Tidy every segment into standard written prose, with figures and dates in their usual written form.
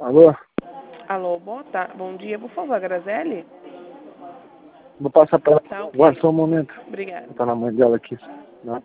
Alô? Alô, bom dia, por favor, Graziele? Vou passar para ela. Tá, ok. Agora, só um momento. Obrigada. Tá na mãe dela aqui. Né?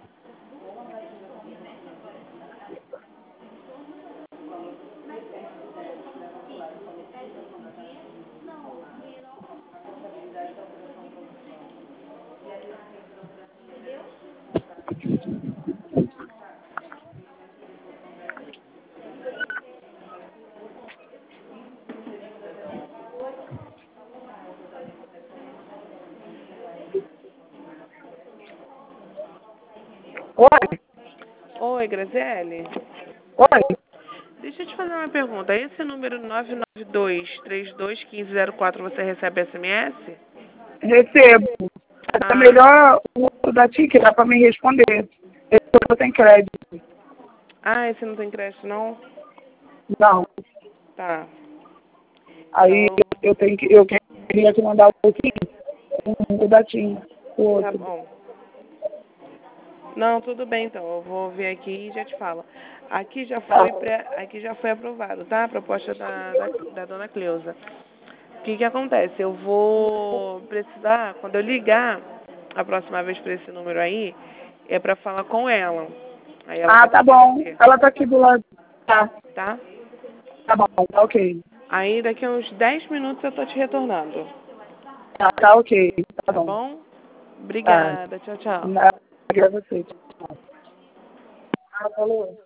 Oi? Oi, Graziele? Oi? Deixa eu te fazer uma pergunta. Esse número 992-321504, você recebe SMS? Recebo. É Ah, melhor o outro da TIC, que dá para me responder. Esse outro tem crédito. esse não tem crédito, não? Não. Tá. Então, Aí eu queria te mandar o pouquinho, o da TIM, o tá outro. bom. Não, tudo bem, então. Eu vou ver aqui e já te falo. Aqui já foi, aqui já foi aprovado, tá? A proposta da dona Cleusa. O que acontece? Eu vou precisar, quando eu ligar a próxima vez para esse número aí, é para falar com ela. Aí ela vai te Tá bom. atender, Ela tá aqui do lado. Tá. tá? Tá bom, tá ok. Aí daqui a uns 10 minutos eu tô te retornando. Tá ok. Tá Tá bom. bom? Tá. Obrigada. Tchau, tchau. Obrigada a você. Falou.